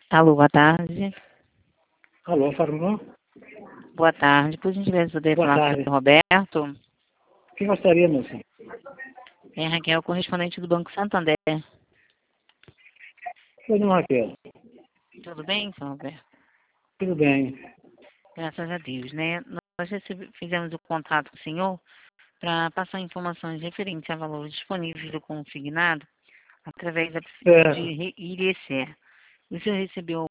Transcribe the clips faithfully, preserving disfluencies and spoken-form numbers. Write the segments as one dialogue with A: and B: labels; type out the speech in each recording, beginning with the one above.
A: Alô, boa tarde.
B: Alô, Farmão?
A: Boa tarde. Por gentileza, poderia
B: Boa
A: falar com o
B: tarde.
A: senhor Roberto?
B: Quem gostaria, moça?
A: É Raquel, correspondente do Banco Santander.
B: Pois não, Raquel.
A: Tudo bem, senhor Roberto?
B: Tudo bem.
A: Graças a Deus, né? Nós recebe- fizemos o contato com o senhor para passar informações referentes a valores disponíveis do consignado através da
B: Certo.
A: de re- I R C. O senhor recebeu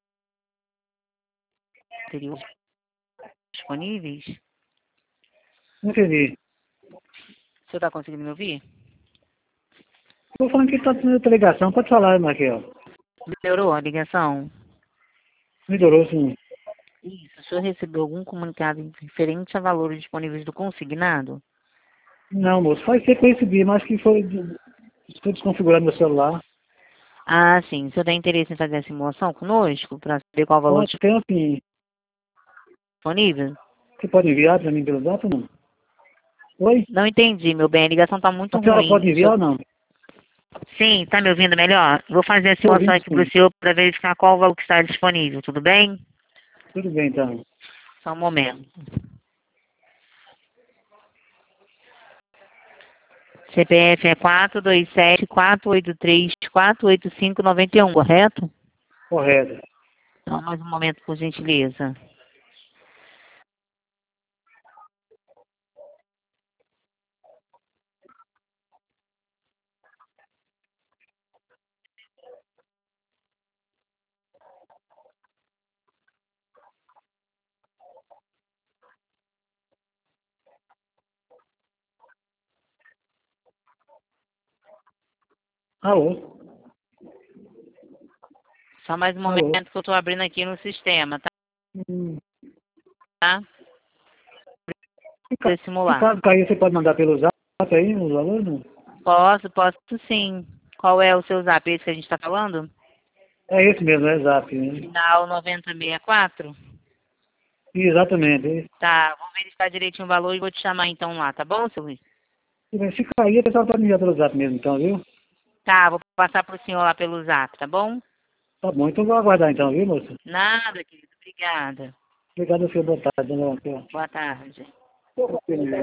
A: anterior disponíveis?
B: Não entendi.
A: O senhor está conseguindo me ouvir?
B: Estou falando que está tendo outra ligação. Pode falar, Raquel.
A: Melhorou a ligação?
B: Melhorou, sim.
A: Isso. O senhor recebeu algum comunicado referente a valores disponíveis do consignado?
B: Não, moço. Faz tempo que eu recebi, mas que foi... Estou desconfigurando meu celular.
A: Ah, sim. O senhor tem interesse em fazer a simulação conosco para saber qual o valor
B: Pode, tem assim.
A: disponível?
B: Você pode enviar para mim pelo zap ou não? Oi?
A: Não entendi, meu bem. A ligação está muito
B: A senhora
A: ruim.
B: pode
A: O
B: enviar
A: senhor-
B: ou não?
A: Sim, está me ouvindo melhor? Vou fazer a
B: Estou
A: simulação
B: ouvindo,
A: aqui para
B: sim.
A: o senhor para verificar qual o valor que está disponível. Tudo bem?
B: Tudo bem, então.
A: Só um momento. C P F é quatro dois sete, quatro oito três, quatro oito cinco, nove um, correto?
B: Correto.
A: Então, mais um momento, por gentileza.
B: Alô?
A: Só mais um
B: Alô?
A: momento que eu estou abrindo aqui no sistema,
B: Hum.
A: tá?
B: Se
A: Para
B: ca- se
A: simular.
B: caso cair, você pode mandar pelo zap aí, os valores?
A: Posso, posso sim. Qual é o seu zap? Esse que a gente está falando?
B: É esse mesmo, é zap. Né?
A: Final noventa e sessenta e quatro?
B: Exatamente.
A: Tá, vou verificar direitinho o valor e vou te chamar então lá, tá bom, seu Luiz?
B: Se cair, o pessoal pode me enviar pelo zap mesmo, então, viu?
A: Tá, vou passar pro senhor lá pelo zap, tá bom?
B: Tá bom, então vou aguardar então, viu, moça?
A: Nada, querido. Obrigada.
B: Obrigado, senhor. Boa tarde, né, Raquel?
A: Boa tarde.